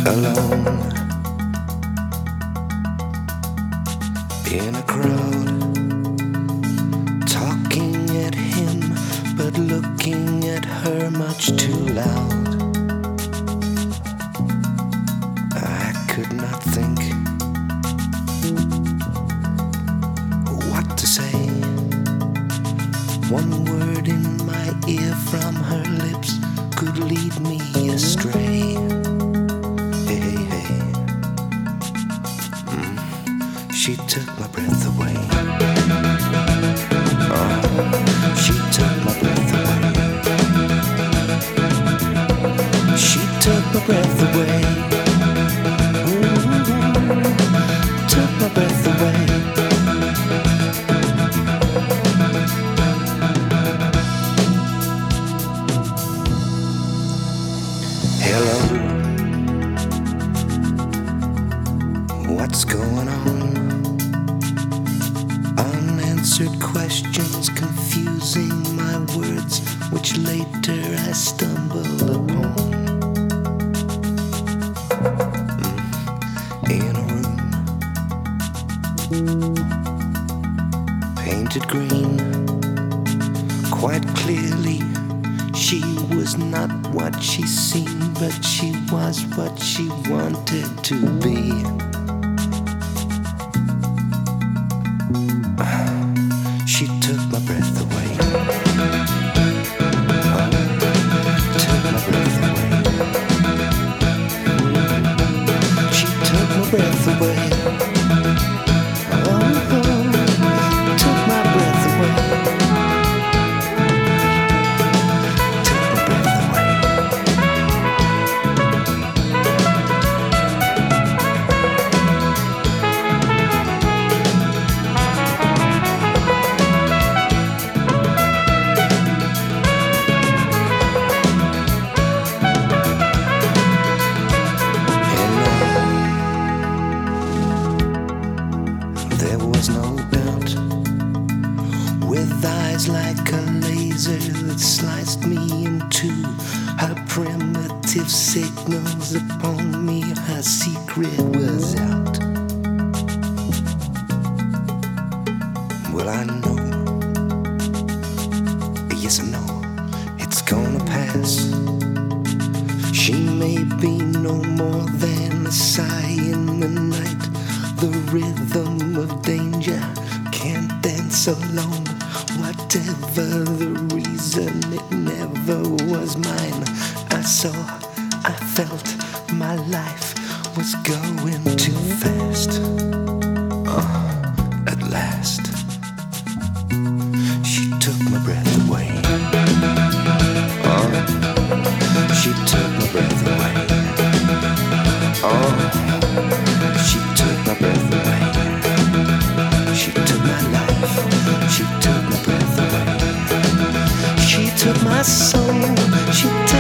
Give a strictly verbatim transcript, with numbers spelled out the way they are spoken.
alone in a crowd, talking at him but looking at her much too loud. I could not think what to say. One word in my ear from her lips could lead me astray. Hey, hey, hey. Mm. She took my breath away. Oh, she took my breath away. She took my breath away. Ooh, took my breath away. Hello, what's going on? Unanswered questions confusing my words, which later I stumble upon. Mm, in a room painted green, quite clearly she was not what she seemed, but she was what she wanted to be. She took my breath away. Oh, took my breath away. She took my breath away. Oh, took my breath away. There was no doubt, with eyes like a laser that sliced me in two. Her primitive signals upon me, her secret was out. Well, I know, yes I know, it's gonna pass. She may be no more than a sigh in the night. The rhythm of danger can't dance alone. Whatever the reason, it never was mine. I saw, I felt my life was going too fast. Oh, at last, she took my breath away. Oh, she took my breath away. Oh, she took my breath away. She took my life. She took my breath away. She took my soul. She took